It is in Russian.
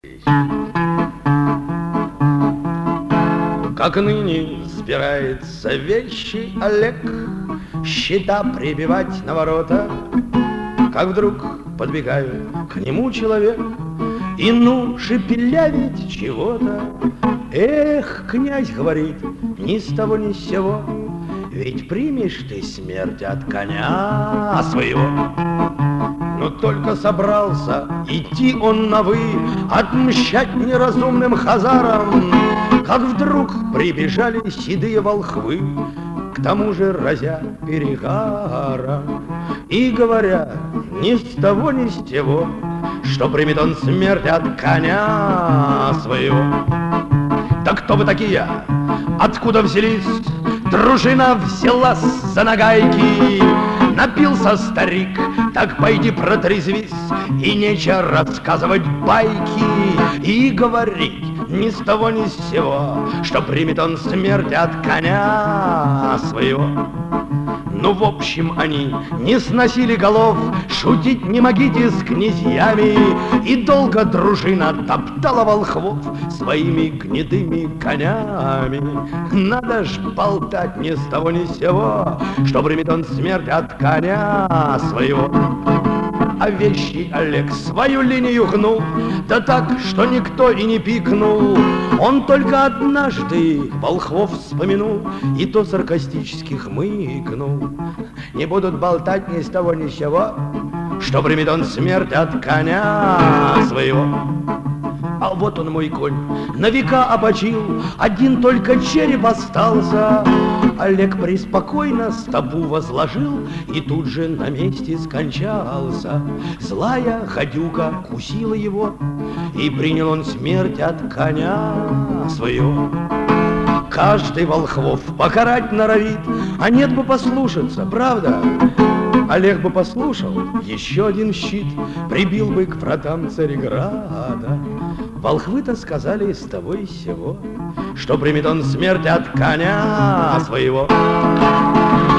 Как ныне сбирается вещи Олег, счета прибивать на ворота, как вдруг подбегает к нему человек и шепелявить чего-то. Эх, князь, говорит, ни с того ни с сего, ведь примешь ты смерть от коня своего. Но только собрался идти он на «вы», отмщать неразумным хазарам, как вдруг прибежали седые волхвы, к тому же разя перегара, и говорят ни с того ни с сего, что примет он смерть от коня своего. Да кто вы такие? Откуда взялись? Дружина взялась за нагайки. Напился старик, так пойди протрезвись, и нечего рассказывать байки и говорить ни с того ни с сего, что примет он смерть от коня своего. Ну, в общем, они не сносили голов, шутить не могите с князьями, и долго дружина топтала волхвов своими гнедыми конями. Надо ж болтать ни с того ни с сего, что примет он смерть от коня своего. А вещий Олег свою линию гнул, да так, что никто и не пикнул. Он только однажды волхвов вспомянул, и то саркастически хмыкнул. Не будут болтать ни с того ни с сего, что примет он смерть от коня своего. А вот он, мой конь, на века обочил, один только череп остался. Олег преспокойно стопу возложил и тут же на месте скончался. Злая гадюка кусила его, и принял он смерть от коня своего. Каждый волхвов покарать норовит, а нет бы послушаться, правда? Олег бы послушал, еще один щит прибил бы к вратам Цареграда. Волхвы-то сказали с того и сего, что примет он смерть от коня своего.